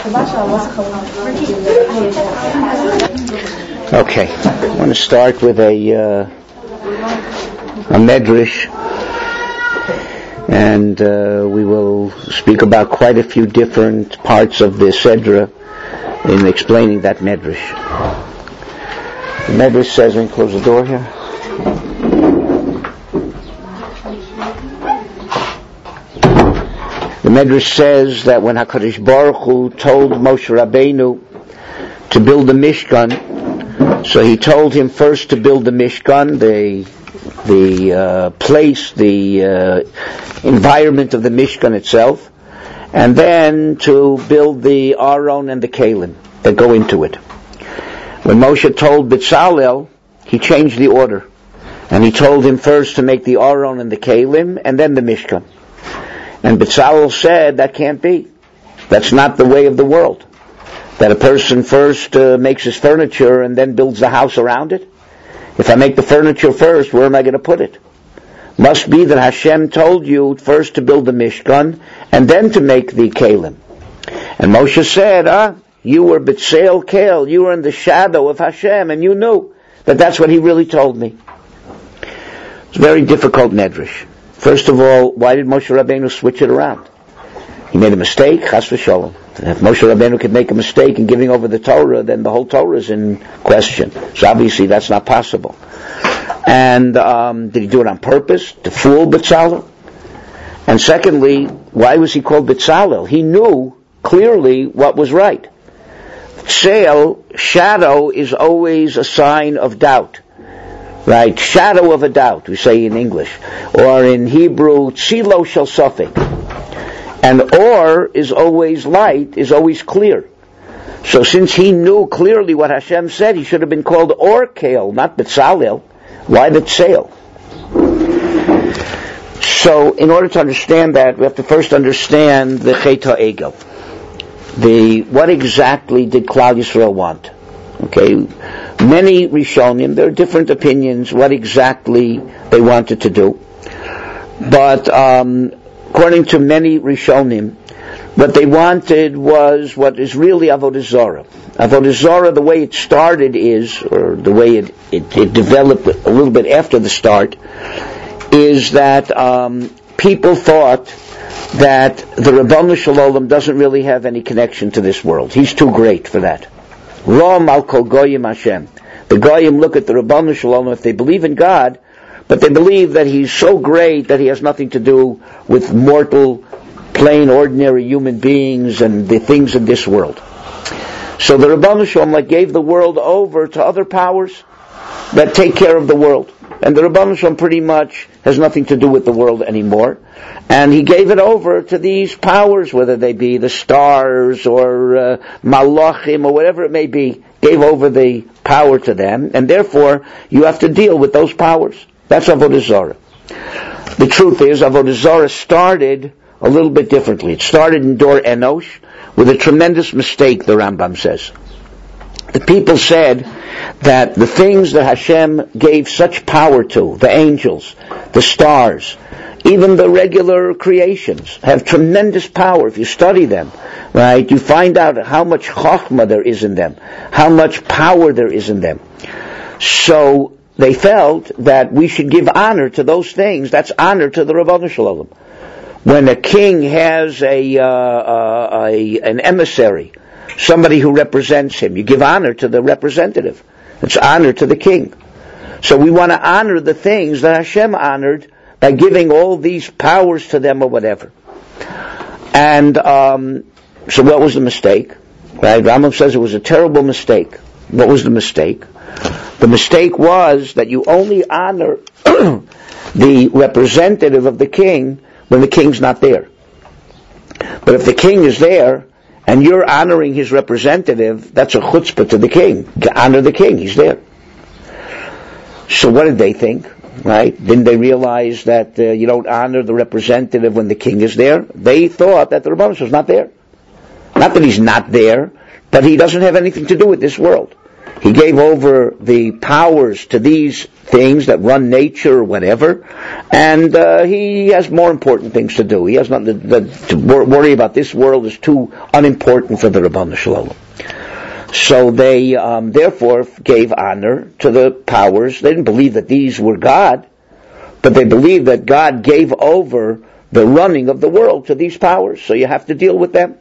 Okay, I want to start with a medrash, and we will speak about quite a few different parts of the Sedra in explaining that medrash. The medrash says, let me close the door here. The medrash says that when HaKadosh Baruch Hu told Moshe Rabbeinu to build the Mishkan, so he told him first to build the Mishkan, the place, the environment of the Mishkan itself, and then to build the Aron and the Kalim that go into it. When Moshe told Bezalel, he changed the order, and he told him first to make the Aron and the Kalim, and then the Mishkan. And Bezalel said, that can't be. That's not the way of the world. That a person first makes his furniture and then builds the house around it. If I make the furniture first, where am I going to put it? Must be that Hashem told you first to build the Mishkan and then to make the Kalim. And Moshe said, you were B'Tseil Kel, you were in the shadow of Hashem, and you knew that that's what he really told me. It's a very difficult medrash. First of all, why did Moshe Rabbeinu switch it around? He made a mistake, chas v'sholom. If Moshe Rabbeinu could make a mistake in giving over the Torah, then the whole Torah is in question. So obviously that's not possible. And did he do it on purpose, to fool Bezalel? And secondly, why was he called Bezalel? He knew clearly what was right. Tseil, shadow, is always a sign of doubt. Right? Shadow of a doubt, we say in English. Or in Hebrew, tzilo shel safek. And or is always light, is always clear. So since he knew clearly what Hashem said, he should have been called Or Kael, not Bezalel. Why the Tseil? So in order to understand that, we have to first understand the Chet HaEgel. What exactly did Klal Yisrael want? Okay, many Rishonim, there are different opinions what exactly they wanted to do. But according to many Rishonim, what they wanted was what is really Avodah Zarah. Avodah Zarah, the way it started is, or the way it developed a little bit after the start, is that people thought that the Ribono Shel Olam doesn't really have any connection to this world. He's too great for that. Rom al kol goyim Hashem. The goyim look at the Ribono Shel Olam, if they believe in God, but they believe that he's so great that he has nothing to do with mortal, plain, ordinary human beings and the things of this world. So the Ribono Shel Olam gave the world over to other powers that take care of the world. And the Ribono Shel Olam pretty much has nothing to do with the world anymore. And he gave it over to these powers, whether they be the stars or malachim or whatever it may be, gave over the power to them. And therefore, you have to deal with those powers. That's Avodah Zarah. The truth is, Avodah Zarah started a little bit differently. It started in Dor Enosh with a tremendous mistake, the Rambam says. The people said that the things that Hashem gave such power to, the angels, the stars, even the regular creations, have tremendous power. If you study them, right, you find out how much chokhmah there is in them, how much power there is in them. So they felt that we should give honor to those things. That's honor to the Ribono Shel Olam. When a king has an emissary, somebody who represents him, you give honor to the representative. It's honor to the king. So we want to honor the things that Hashem honored by giving all these powers to them or whatever. And so what was the mistake? Right? Rambam says it was a terrible mistake. What was the mistake? The mistake was that you only honor the representative of the king when the king's not there. But if the king is there, and you're honoring his representative, that's a chutzpah to the king. To honor the king, he's there. So what did they think? Right? Didn't they realize that you don't honor the representative when the king is there? They thought that the Ribono Shel Olam is not there. Not that he's not there, but he doesn't have anything to do with this world. He gave over the powers to these things that run nature or whatever, And he has more important things to do. He has nothing to worry about. This world is too unimportant for the Ribono Shel Olam. So they therefore gave honor to the powers. They didn't believe that these were God, but they believed that God gave over the running of the world to these powers. So you have to deal with them.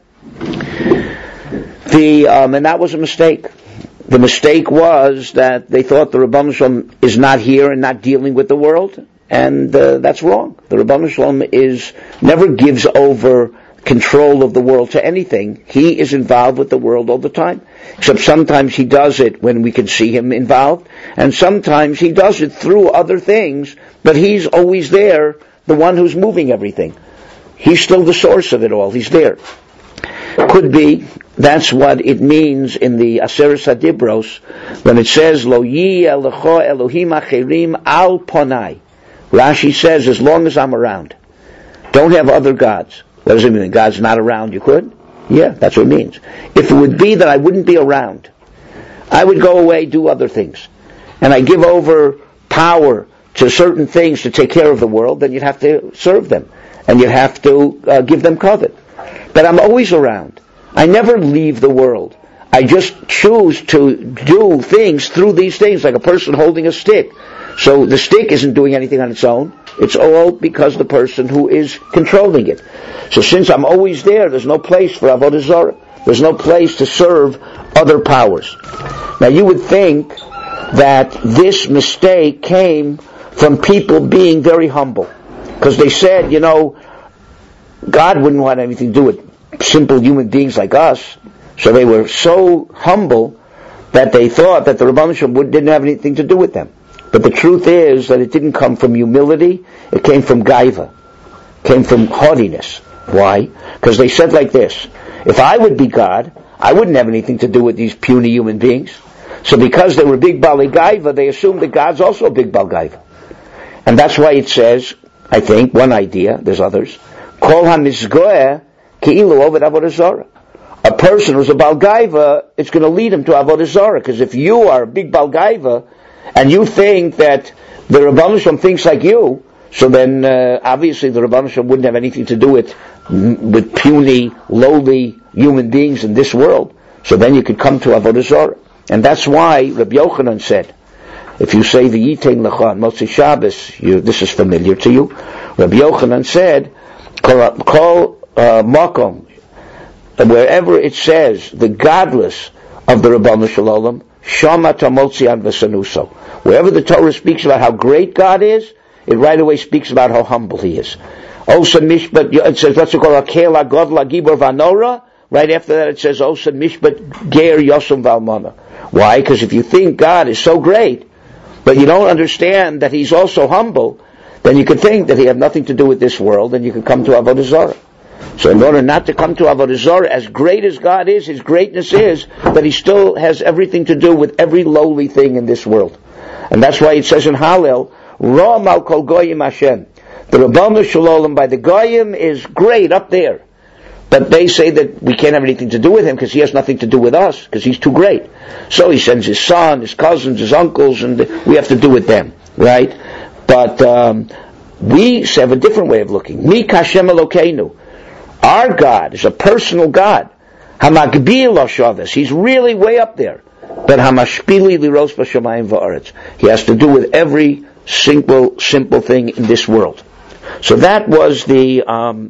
And that was a mistake. The mistake was that they thought the Ribono Shel Olam is not here and not dealing with the world, and that's wrong. The Ribono Shel Olam never gives over control of the world to anything. He is involved with the world all the time. Except sometimes he does it when we can see him involved, and sometimes he does it through other things, but he's always there, the one who's moving everything. He's still the source of it all. He's there. Could be, that's what it means in the Aseret HaDibros, when it says, Lo yi elecho Elohim acherim al ponai. Rashi says, as long as I'm around. Don't have other gods. What does it mean? God's not around, you could? Yeah, that's what it means. If it would be that I wouldn't be around, I would go away, do other things, and I give over power to certain things to take care of the world, then you'd have to serve them, and you'd have to give them covet. But I'm always around. I never leave the world. I just choose to do things through these things, like a person holding a stick. So the stick isn't doing anything on its own. It's all because the person who is controlling it. So since I'm always there, there's no place for Avodah Zarah. There's no place to serve other powers. Now you would think that this mistake came from people being very humble. Because they said, God wouldn't want anything to do with simple human beings like us. So they were so humble that they thought that the Ribono Shel Olam didn't have anything to do with them. But the truth is that it didn't come from humility, it came from gaiva, came from haughtiness. Why? Because they said like this, if I would be God, I wouldn't have anything to do with these puny human beings. So because they were big Balei Gaiva, they assumed that God's also a big Bal Gaiva. And that's why it says, I think, one idea, there's others, Kol HaMizgoeh Ki'ilu Oved Avodah Zarah. A person who's a Bal Gaiva, it's going to lead him to Avodah Zarah, because if you are a big Bal Gaiva, and you think that the Ribono Shel Olam thinks like you, so then obviously the Ribono Shel Olam wouldn't have anything to do with puny, lowly human beings in this world. So then you could come to Avodah Zarah. And that's why Rabbi Yochanan said, if you say the Yitein Lecha on Motzei Shabbos, this is familiar to you. Rabbi Yochanan said, Kol Makom, wherever it says the godless of the Ribono Shel Olam, Shama Tamotzi Ad V'Sanuso. Wherever the Torah speaks about how great God is, it right away speaks about how humble He is. Osa Mishpat, it says, what's it called? Akela Godla Gibor Vanora. Right after that it says, Osa Mishpat Ger Yosem Valmana. Why? Because if you think God is so great, but you don't understand that He's also humble, then you could think that He had nothing to do with this world, and you could come to Avodah Zarah. So in order not to come to Avodah Zarah, as great as God is, His greatness is that He still has everything to do with every lowly thing in this world. And that's why it says in Hallel, Ra Mal Kol Goyim Hashem. The Ribono Shel Olam by the Goyim is great up there. But they say that we can't have anything to do with Him because He has nothing to do with us, because He's too great. So He sends His son, His cousins, His uncles, and we have to do with them. Right? But we have a different way of looking. Mi Kashem Elokeinu. Our God is a personal God. Hamagbil Oshavis. He's really way up there. But Hamashpili Liros B'Shamayim V'Aretz. He has to do with every simple thing in this world. So that was the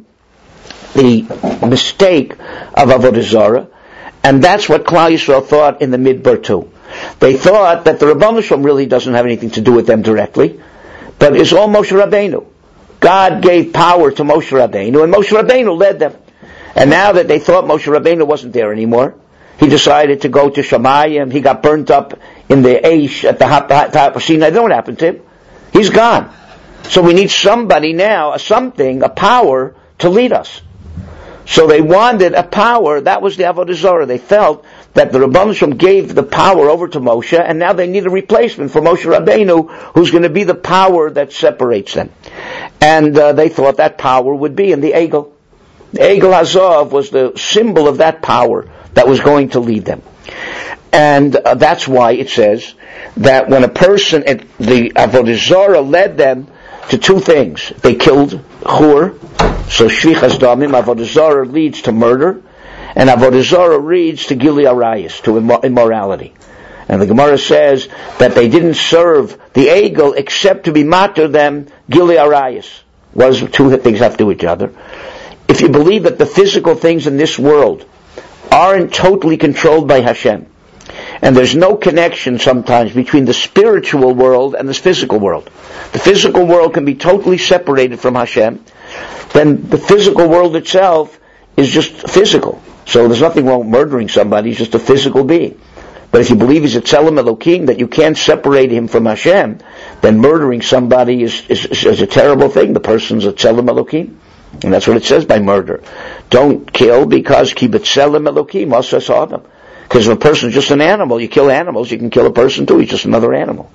mistake of Avodah Zarah, and that's what Klal Yisrael thought in the Midbar too. They thought that the Ribono Shel Olam really doesn't have anything to do with them directly, but it's all Moshe Rabbeinu. God gave power to Moshe Rabbeinu, and Moshe Rabbeinu led them. And now that they thought Moshe Rabbeinu wasn't there anymore, he decided to go to Shamayim. He got burnt up in the Aish at the top of Sinai. Don't happen to him. He's gone. So we need somebody now, a power to lead us. So they wanted a power. That was the Avodah Zarah. They felt that the Ribono Shel Olam gave the power over to Moshe, and now they need a replacement for Moshe Rabbeinu, who's going to be the power that separates them. And they thought that power would be in the Egel. The Egel Hazav was the symbol of that power that was going to lead them. And that's why it says that when a person, the Avodah Zarah led them to two things. They killed Chur, so Shvichas Damim, Avodah Zarah leads to murder, and Avodah Zarah leads to Gili Arayis, to immorality. And the Gemara says that they didn't serve the Egel except to be matter them Gili Arayis. What does the two things have to do with each other? If you believe that the physical things in this world aren't totally controlled by Hashem, and there's no connection sometimes between the spiritual world and this physical world. The physical world can be totally separated from Hashem, then the physical world itself is just physical. So there's nothing wrong with murdering somebody, he's just a physical being. But if you believe he's a Tzelem Elokim, that you can't separate him from Hashem, then murdering somebody is a terrible thing. The person's a Tzelem Elokim. And that's what it says by murder. Don't kill because ki b'tzelem Elokim asas adam. Because if a person's just an animal, you kill animals, you can kill a person too, he's just another animal.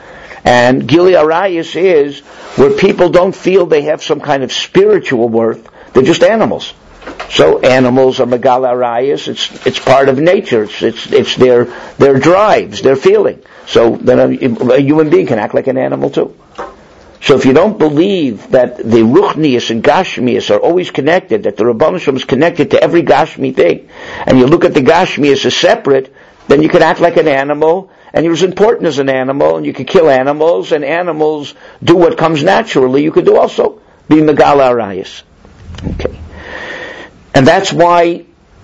And Gili Arayis is where people don't feel they have some kind of spiritual worth, they're just animals. So animals are Megal Arayis, it's part of nature, it's their drives, their feeling. So then a human being can act like an animal too. So if you don't believe that the Ruchnius and Gashmius are always connected, that the Rebbeinu Shalom is connected to every Gashmi thing, and you look at the Gashmius as separate, then you can act like an animal, and you're as important as an animal, and you can kill animals, and animals do what comes naturally. You could do also be Megal Arayis. Okay. And that's why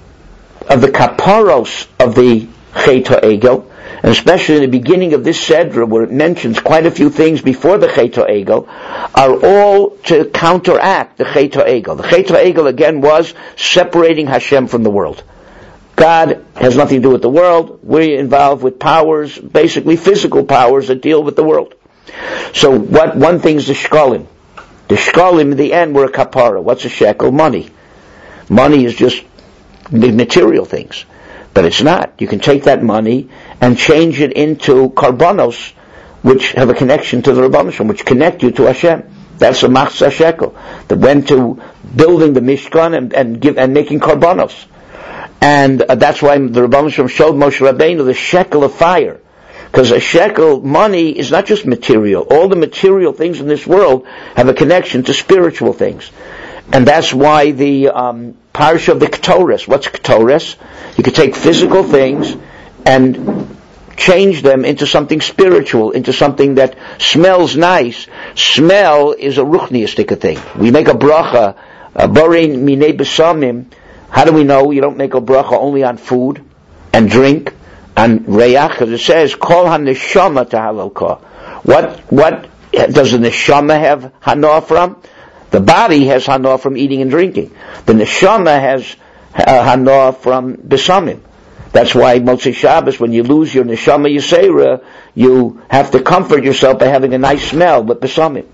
of the kaparos of the Chet HaEgel, and especially in the beginning of this Sedra, where it mentions quite a few things before the Chet HaEgel, are all to counteract the Chet HaEgel. The Chet HaEgel, again, was separating Hashem from the world. God has nothing to do with the world. We're involved with powers, basically physical powers that deal with the world. So one thing is the shkalim. The shkalim, in the end, were a kapara. What's a shekel? Money. Money is just material things. But it's not. You can take that money and change it into karbanos, which have a connection to the Rebbeinu Shalom, which connect you to Hashem. That's a machzah shekel that went to building the Mishkan and making karbanos. And that's why the Rebbeinu Shalom showed Moshe Rabbeinu the shekel of fire. Because a shekel, money, is not just material. All the material things in this world have a connection to spiritual things. And that's why the parsha of the Ketores. What's Ketores? You could take physical things and change them into something spiritual, into something that smells nice. Smell is a ruchniistic thing. We make a bracha, borein minei besamim. How do we know you don't make a bracha only on food and drink and reyach? Because it says, kol ha-neshama tahalal. What does the neshama have hana from? The body has hana from eating and drinking. The neshama has hana from besamim. That's why Motzei Shabbos, when you lose your neshama yisera, you have to comfort yourself by having a nice smell with besamim.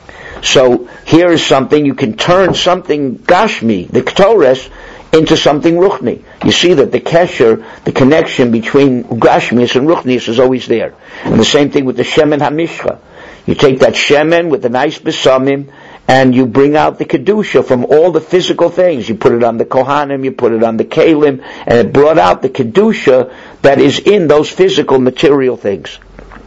So here is something, you can turn something gashmi, the ketores, into something ruchni. You see that the kesher, the connection between gashmius and ruchnius is always there. And the same thing with the shemen hamishcha. You take that shemen with the nice besamim, and you bring out the kedusha from all the physical things. You put it on the kohanim, you put it on the kalim, and it brought out the kedusha that is in those physical material things.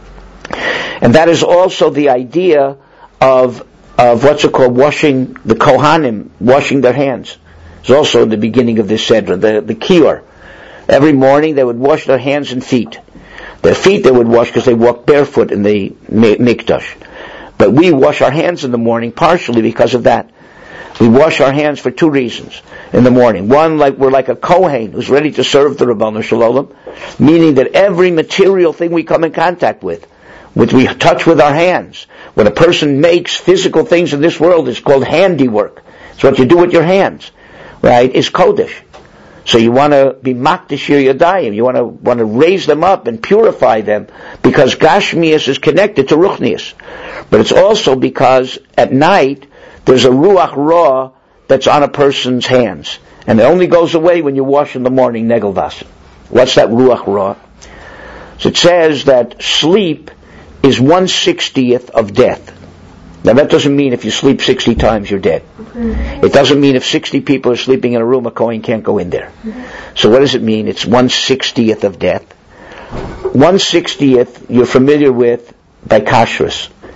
And that is also the idea of what's it called, washing the kohanim, washing their hands. It's also in the beginning of this sedra, the kior. Every morning they would wash their hands and feet. Their feet they would wash because they walked barefoot in the mikdash. But we wash our hands in the morning partially because of that. We wash our hands for two reasons in the morning. One, we're like a kohen who's ready to serve the Rebbeinu Shalom, meaning that every material thing we come in contact with we touch with our hands. When a person makes physical things in this world, it's called handiwork. It's what you do with your hands, right? It's kodesh. So you want to be makdashir yadayim. You want to raise them up and purify them because gashmius is connected to ruchnius. But it's also because at night there's a ruach ra that's on a person's hands, and it only goes away when you wash in the morning negelvasen. What's that ruach ra? So it says that sleep is 1/60th of death. Now that doesn't mean if you sleep 60 times you're dead. It doesn't mean if 60 people are sleeping in a room, a kohen can't go in there. So what does it mean? It's 1/60th of death. 1/60th you're familiar with by kashrus.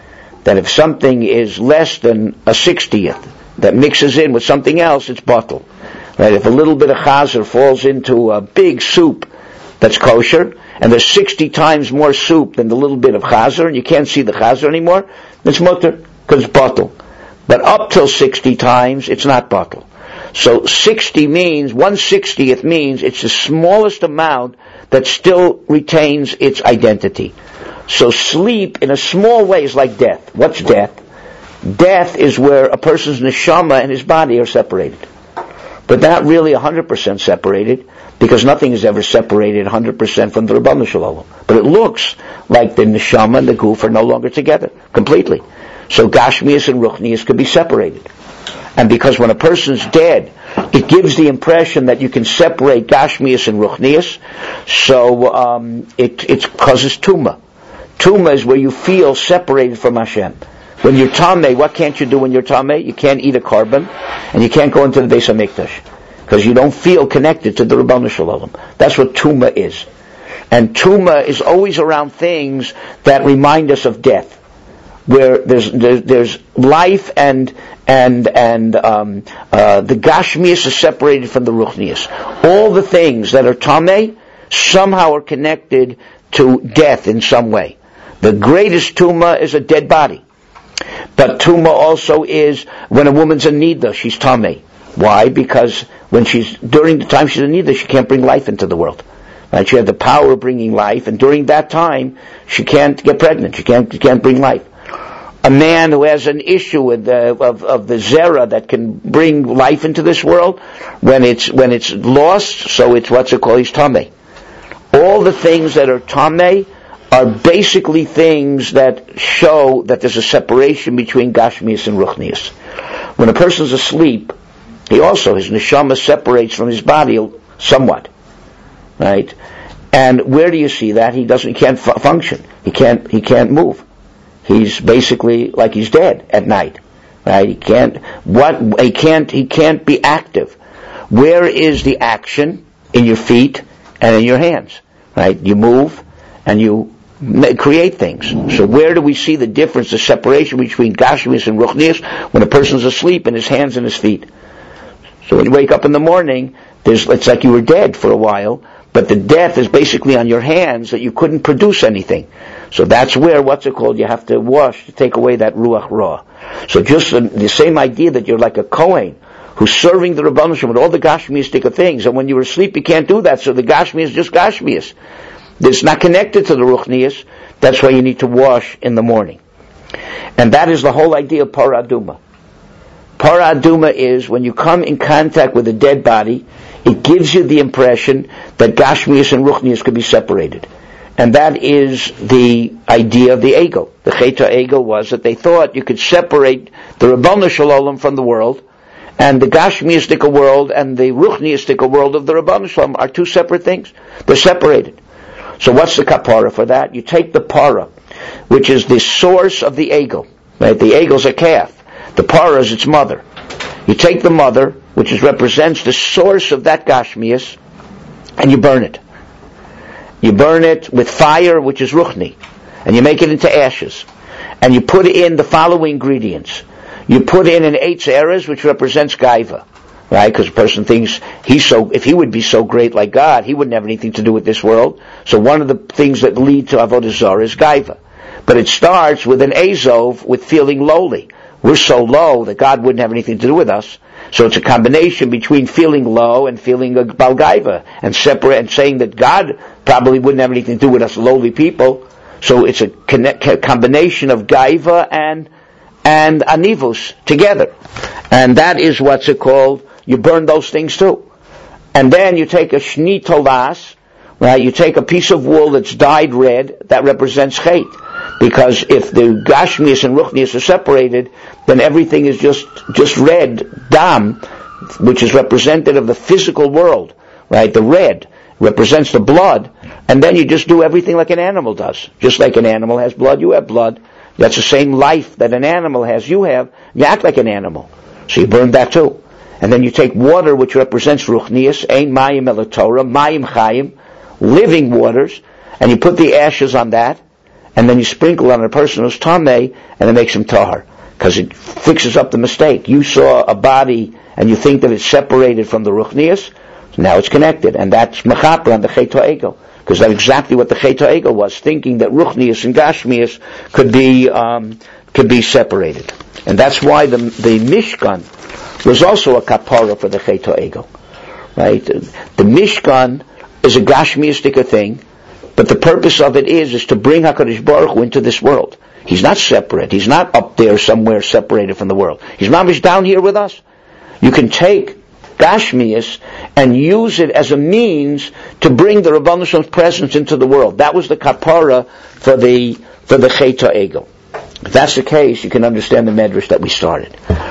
that if something is less than a 60th that mixes in with something else, it's bottle. Right? If a little bit of chazer falls into a big soup that's kosher, and there's 60 times more soup than the little bit of chazer, and you can't see the chazer anymore, it's mutter, because it's bottle. But up till 60 times, it's not bottle. So 60 means, 1/60th means it's the smallest amount that still retains its identity. So sleep, in a small way, is like death. What's death? Death is where a person's neshama and his body are separated. But not really 100% separated, because nothing is ever separated 100% from the Rabbanu Shalom. But it looks like the neshama and the guf are no longer together, completely. So Gashmias and Ruchnias could be separated. And because when a person's dead, it gives the impression that you can separate Gashmias and Ruchnias, so it causes Tumah. Tumah is where you feel separated from Hashem. When you're Tameh, what can't you do when you're Tameh? You can't eat a carbon, and you can't go into the Beis HaMikdash, because you don't feel connected to the Rabbanu Shalom. That's what Tumah is. And Tumah is always around things that remind us of death, where there's life and the Gashmias is separated from the Ruchnias. All the things that are Tameh somehow are connected to death in some way. The greatest Tumah is a dead body. But Tumah also is when a woman's a Nida, she's Tameh. Why? Because during the time she's a Nida, she can't bring life into the world. Right? She had the power of bringing life, and during that time, she can't get pregnant. She can't bring life. A man who has an issue with of the zera that can bring life into this world, when it's lost, so it's what's it called? He's Tameh. All the things that are Tameh are basically things that show that there's a separation between Gashmias and Ruchnias. When a person's asleep, his neshama separates from his body somewhat, right? And where do you see that? He can't function. He can't move. He's basically like he's dead at night, right? He can't be active. Where is the action? In your feet and in your hands, right? You move and you create things. So where do we see the difference, the separation between Gashmias and Ruchnias? When a person's asleep in his hands and his feet. So when you wake up in the morning, it's like you were dead for a while, but the death is basically on your hands, that you couldn't produce anything. So that's where, you have to wash to take away that Ruach Ra. So just the same idea that you're like a Kohen who's serving the Rabbanu Shalom with all the Gashmiastic things, and when you're asleep you can't do that, so the Gashmias is just Gashmias. It's not connected to the Ruchnias. That's why you need to wash in the morning. And that is the whole idea of Parah Aduma. Parah Aduma is when you come in contact with a dead body, it gives you the impression that Gashmias and Ruchnias could be separated. And that is the idea of the ego. The Cheta ego was that they thought you could separate the Rabbanu Shalom from the world, and the Gashmiastic world and the Ruchniastic world of the Rabbanu Shalom are two separate things. They're separated. So what's the kapara for that? You take the para, which is the source of the ego. Right? The ego's a calf. The para is its mother. You take the mother, which represents the source of that Gashmias, and you burn it. You burn it with fire, which is Ruchni, and you make it into ashes. And you put in the following ingredients. You put in an Eitz Erez, which represents Gaiva. Right? Because a person thinks if he would be so great like God, he wouldn't have anything to do with this world. So one of the things that lead to Avodah Zarah is Gaiva. But it starts with an Azov, with feeling lowly. We're so low that God wouldn't have anything to do with us. So it's a combination between feeling low and feeling a Bal Gaiva, and separate, and saying that God probably wouldn't have anything to do with us lowly people. So it's a combination of Gaiva and Anivus together. And that is what's it called. You burn those things too. And then you take a Shni Tovas, right? You take a piece of wool that's dyed red, that represents Chet. Because if the Gashmias and Ruchnias are separated, then everything is just red, Dam, which is representative of the physical world, right? The red represents the blood, and then you just do everything like an animal does. Just like an animal has blood, you have blood. That's the same life that an animal has, you have. You act like an animal. So you burn that too. And then you take water, which represents Ruchnias, Ein Mayim El Torah, Mayim Chayim, living waters, and you put the ashes on that, and then you sprinkle on a person who's tamei, and it makes him tahar, because it fixes up the mistake. You saw a body, and you think that it's separated from the ruchnius, now it's connected, and that's mechaper on the chet ha'egel, because that's exactly what the chet ha'egel was, thinking that ruchnius and gashmius could be separated. And that's why the Mishkan was also a kapara for the chet ha'egel. Right? The Mishkan is a gashmiistic thing, but the purpose of it is to bring HaKadosh Baruch Hu into this world. He's not separate. He's not up there somewhere separated from the world. He's mamish down here with us. You can take Gashmius and use it as a means to bring the Rebbeinu Shalom's presence into the world. That was the kapara for the Chet HaEgel. If that's the case, you can understand the medrash that we started.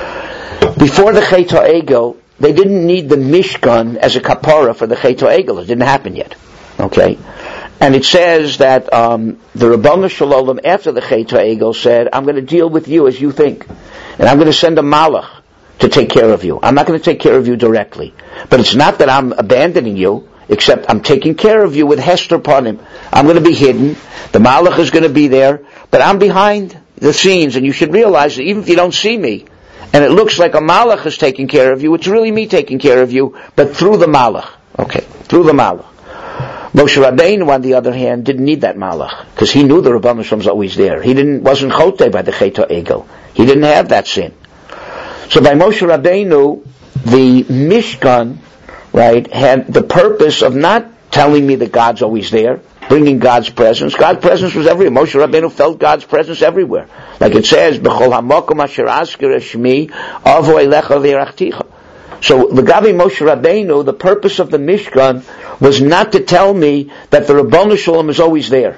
Before the Chet HaEgel, they didn't need the Mishkan as a kapara for the Chet HaEgel. It didn't happen yet. Okay? And it says that the Rebbeinu Shalom, after the Chet HaEgel, said, I'm going to deal with you as you think. And I'm going to send a malach to take care of you. I'm not going to take care of you directly. But it's not that I'm abandoning you, except I'm taking care of you with Hester Panim. I'm going to be hidden. The malach is going to be there. But I'm behind the scenes. And you should realize that even if you don't see me, and it looks like a malach is taking care of you, it's really me taking care of you, but through the malach. Okay, through the malach. Moshe Rabbeinu, on the other hand, didn't need that malach, because he knew the Rebbeinu Shalom was always there. He wasn't chotei by the Chet HaEgel. He didn't have that sin. So by Moshe Rabbeinu, the Mishkan, right, had the purpose of not telling me that God's always there, bringing God's presence. God's presence was everywhere. Moshe Rabbeinu felt God's presence everywhere. Like it says, B'chol hamakom asher azkir shmi avo elecha v'yerachticha. So, L'gavi Moshe Rabbeinu, the purpose of the Mishkan was not to tell me that the Rebbeinu Shalom is always there.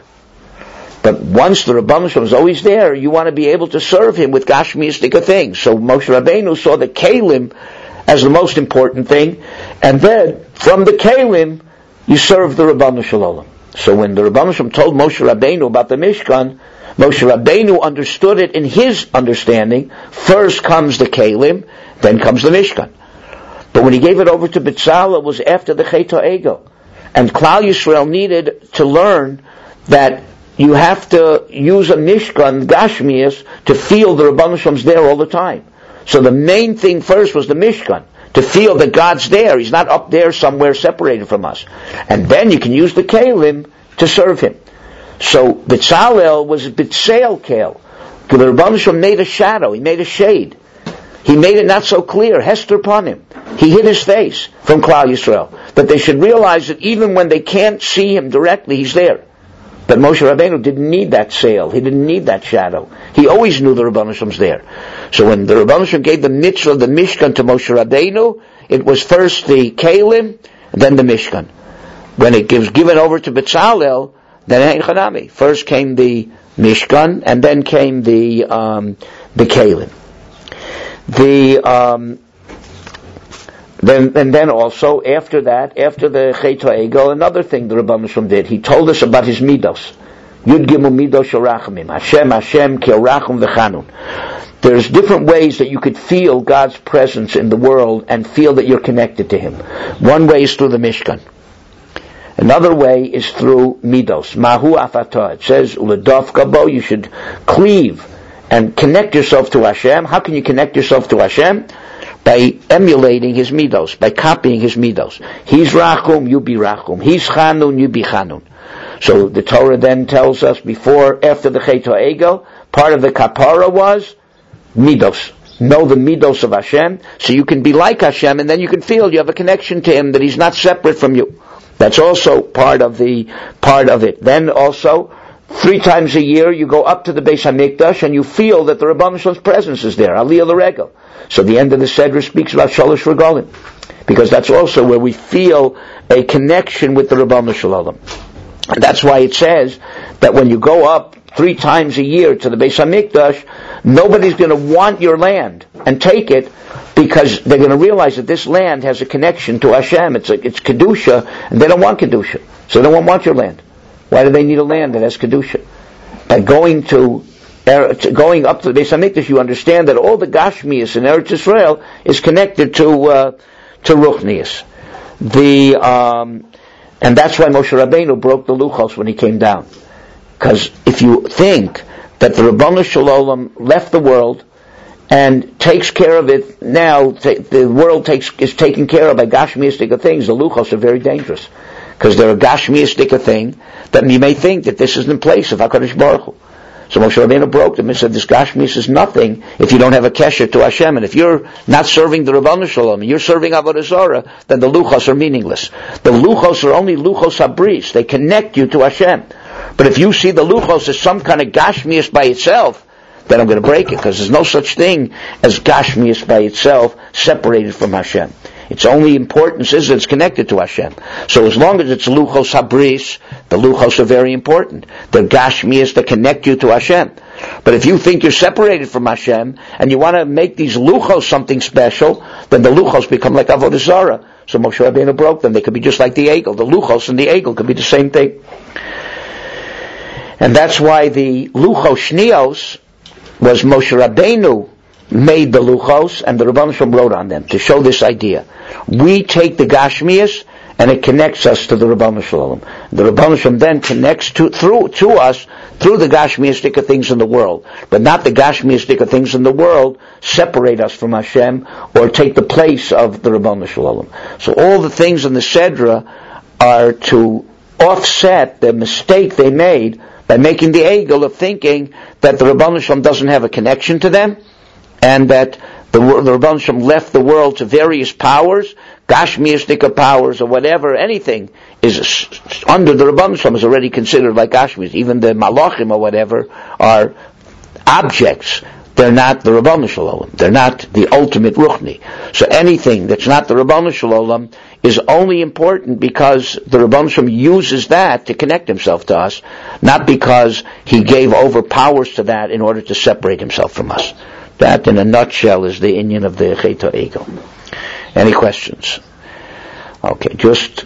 But once the Rebbeinu Shalom is always there, you want to be able to serve him with Gashmiistika things. So Moshe Rabbeinu saw the Kalim as the most important thing, and then from the Kalim, you serve the Rebbeinu Shalom. So when the Rebbeinu Shalom told Moshe Rabbeinu about the Mishkan, Moshe Rabbeinu understood it in his understanding. First comes the Kalim, then comes the Mishkan. But when he gave it over to Betzalel, it was after the Chet HaEgel. And Klal Yisrael needed to learn that you have to use a Mishkan, Gashmias, to feel the Rebbeinu Shalom's there all the time. So the main thing first was the Mishkan, to feel that God's there. He's not up there somewhere separated from us. And then you can use the Kalim to serve him. So Betzalel was B'tseil Kel. The Rebbeinu Shalom made a shadow, he made a shade. He made it not so clear, Hester upon him. He hid his face from Klal Yisrael. That they should realize that even when they can't see him directly, he's there. But Moshe Rabbeinu didn't need that sail. He didn't need that shadow. He always knew the Rebbeinu Shalom's there. So when the Rebbeinu Shalom gave the mitzvah of the Mishkan to Moshe Rabbeinu, it was first the Kalim, then the Mishkan. When it was given over to Betzalel, then Ein Chanami. First came the Mishkan, and then came the Kalim. Then also, after that, after the Chet HaEgel, another thing the Rebbeinu Shalom did, he told us about his midos. Yud Gimel midos shorachimim. Hashem ki orachim v'chanun. There's different ways that you could feel God's presence in the world and feel that you're connected to Him. One way is through the Mishkan. Another way is through midos. Mahu afatah. It says, uledof kabo, you should cleave and connect yourself to Hashem. How can you connect yourself to Hashem? By emulating His midos, by copying His midos. He's Rachum, you be Rachum. He's Chanun, you be Chanun. So the Torah then tells us after the Chet HaEgel, part of the kapara was midos. Know the midos of Hashem, so you can be like Hashem, and then you can feel you have a connection to Him, that He's not separate from you. That's also part of it. Then also, 3 times a year, you go up to the Beis HaMikdash and you feel that the Rebbeinu Shalom's presence is there. Aliyah l'regel. So the end of the Seder speaks about Shalosh Regalim, because that's also where we feel a connection with the Rebbeinu Shalom. And that's why it says that when you go up 3 times a year to the Beis HaMikdash, nobody's going to want your land and take it, because they're going to realize that this land has a connection to Hashem. It's Kedusha, and they don't want Kedusha. So they don't want your land. Why do they need a land that has Kedusha? By going up to the Beis HaMikdash, you understand that all the Gashmias in Eretz Yisrael is connected to Ruchnias. And that's why Moshe Rabbeinu broke the Luchos when he came down. Because if you think that the Ribono Shel Olam left the world and takes care of it now, the world is taken care of by Gashmiistic things, the Luchos are very dangerous. Because they're a Gashmiistic thing, that you may think that this is in place of HaKadosh Baruch Hu. So Moshe Rabbeinu broke them and said, this Gashmis is nothing if you don't have a kesher to Hashem. And if you're not serving the Ribono Shel Olam, you're serving Avodah Zarah, then the Luchos are meaningless. The Luchos are only Luchos Habris. They connect you to Hashem. But if you see the Luchos as some kind of Gashmis by itself, then I'm going to break it, because there's no such thing as Gashmis by itself separated from Hashem. Its only importance is that it's connected to Hashem. So as long as it's Luchos Habris, the Luchos are very important. They're Gashmias that connect you to Hashem. But if you think you're separated from Hashem, and you want to make these Luchos something special, then the Luchos become like Avodah Zarah. So Moshe Rabbeinu broke them. They could be just like the Egel. The Luchos and the Egel could be the same thing. And that's why the Luchos Shnios was Moshe Rabbeinu made the Luchos, and the Ribono Shel Olam wrote on them to show this idea. We take the Gashmias, and it connects us to the Ribono Shel Olam. The Ribono Shel Olam then connects to us through the Gashmiistic things in the world, but not the Gashmiistic things in the world separate us from Hashem or take the place of the Ribono Shel Olam. So all the things in the Sedra are to offset the mistake they made by making the Egel of thinking that the Ribono Shel Olam doesn't have a connection to them, and that the Ribono Shel Olam left the world to various powers, Gashmiistic powers or whatever, anything is under the Ribono Shel Olam is already considered like Gashmis. Even the Malachim or whatever are objects. They're not the Ribono Shel Olam. They're not the ultimate Ruchni. So anything that's not the Ribono Shel Olam is only important because the Ribono Shel Olam uses that to connect himself to us, not because he gave over powers to that in order to separate himself from us. That, in a nutshell, is the inyan of the Chet HaEgel. Any questions? Okay, just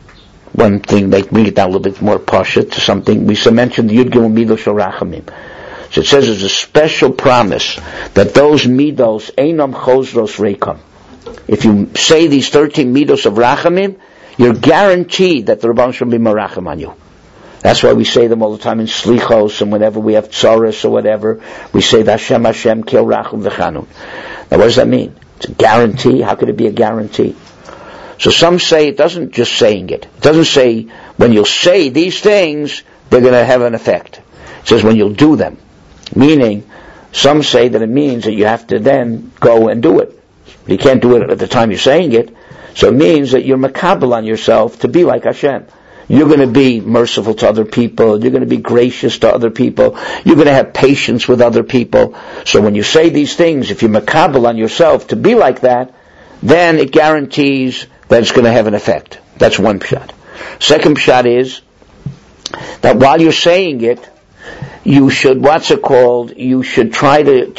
one thing, they bring it down a little bit more pasha to something. We mentioned the Yud Gimel Midos Shel Rachamim. So it says there's a special promise that those Midos, Einam Chosros Reikam. If you say these 13 Midos of Rachamim, you're guaranteed that the Ribono Shel Olam will be Merachim on you. That's why we say them all the time in Slichos, and whenever we have Tzoros or whatever, we say the Hashem Hashem Kil Rachum V'Chanun. Now what does that mean? It's a guarantee. How could it be a guarantee? So some say it doesn't just saying it. It doesn't say when you'll say these things, they're going to have an effect. It says when you'll do them. Meaning, some say that it means that you have to then go and do it. You can't do it at the time you're saying it. So it means that you're makabel on yourself to be like Hashem. You're going to be merciful to other people. You're going to be gracious to other people. You're going to have patience with other people. So when you say these things, if you're makabel on yourself to be like that, then it guarantees that it's going to have an effect. That's one pshat. Second pshat is that while you're saying it, you should, you should try to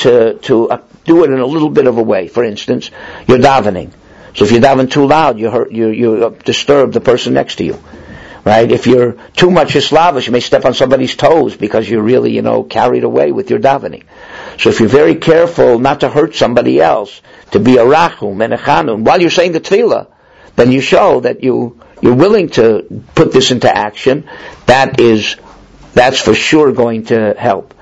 do it in a little bit of a way. For instance, you're davening. So if you daven too loud, you disturb the person next to you. Right? If you're too much Islavish, you may step on somebody's toes because you're really, carried away with your davening. So if you're very careful not to hurt somebody else, to be a rachum and a chanun, while you're saying the tefillah, then you show that you're willing to put this into action. That's for sure going to help.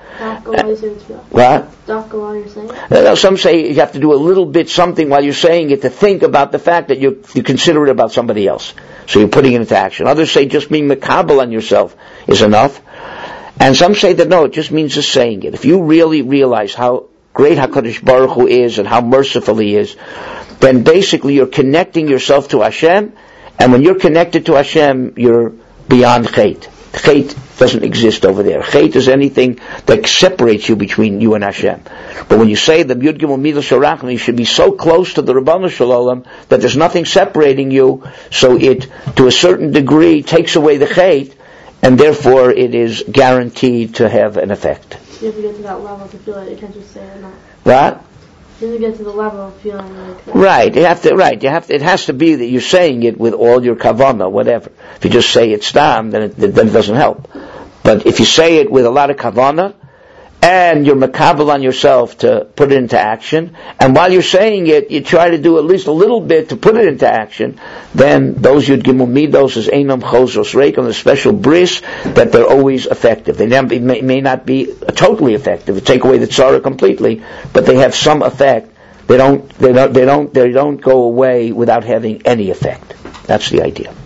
What? Some say you have to do a little bit something while you're saying it to think about the fact that you consider it about somebody else. So you're putting it into action. Others say just being makabel on yourself is enough. And some say that no, it just means just saying it. If you really realize how great HaKadosh Baruch Hu is and how merciful He is, then basically you're connecting yourself to Hashem, and when you're connected to Hashem, you're beyond Chet. Chet doesn't exist over there. Chet is anything that separates you between you and Hashem. But when you say the Yud Gimel Midos Shel Rachamim, you should be so close to the Ribono Shel Olam that there's nothing separating you, so it, to a certain degree, takes away the Chet, and therefore it is guaranteed to have an effect. You have to get to that level to feel it. You can't just say it. What? You have to get to the level of feeling like that. Right. It has to be that you're saying it with all your kavanah, whatever. If you just say it's stam, then it doesn't help. But if you say it with a lot of kavanah, and you're makabel on yourself to put it into action, and while you're saying it, you try to do at least a little bit to put it into action, then those Yud Gimel Midos is Einam Chozos Reik, on the special bris that they're always effective. They may not be totally effective. You take away the tzara completely, but they have some effect. They don't go away without having any effect. That's the idea.